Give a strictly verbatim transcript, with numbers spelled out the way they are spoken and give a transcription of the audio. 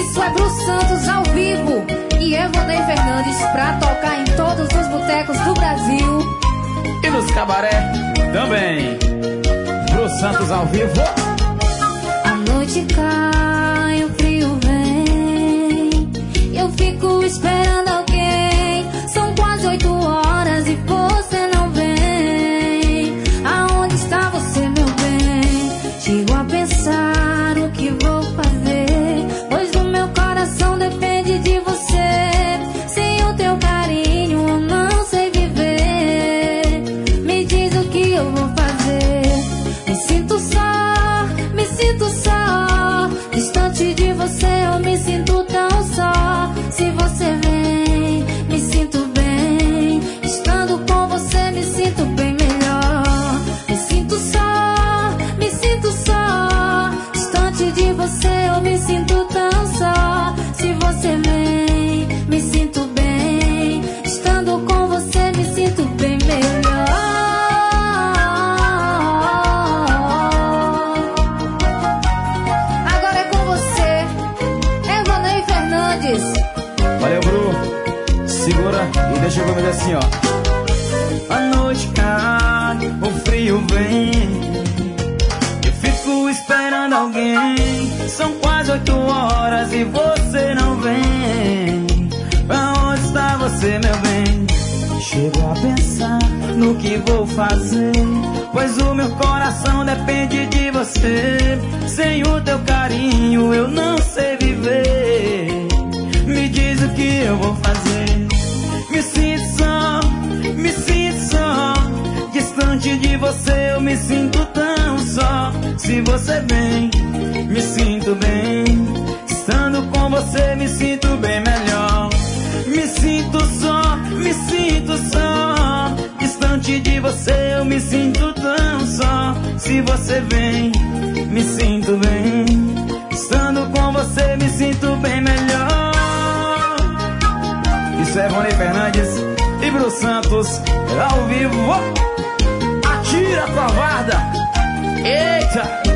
Isso é Bru Santos ao vivo e Evandei Fernandes pra tocar em todos os botecos do Brasil e nos cabaré também. Bru Santos ao vivo. A noite cai, o frio vem, eu fico esperando alguém. São quase oito horas e você não vem. Aonde está você, meu bem? Chego a pensar o que vou fazer, pois o meu coração depende de você. Sem o teu carinho eu não sei viver. Me diz o que eu vou fazer. Me sinto só, me sinto só. Distante de você eu me sinto tão só. Se você vem, me sinto bem. Estando com você me sinto bem melhor. Me sinto só, me sinto só. Distante de você eu me sinto tão só. Se você vem, me sinto bem. Estando com você me sinto bem melhor. Agora é com você, Evandei Fernandes. Valeu, Bru. Segura e deixa eu comer assim, ó. A noite cai, o frio vem, eu fico esperando alguém. São quase oito horas e você não vem. Pra onde está você, meu bem? Chego a pensar no que vou fazer, pois o meu coração depende de você. Sem o teu carinho eu não sei viver. Me diz o que eu vou fazer. Me sinto só, me sinto só. Distante de você eu me sinto tão só. Se você vem, me sinto bem. Estando com você me sinto bem melhor. Me sinto só, me sinto só. Distante de você eu me sinto tão só. Se você vem, me sinto bem. Estando com você me sinto bem melhor. Isso é Rony Fernandes e Bru Santos ao vivo. Atira, covarda! Eita!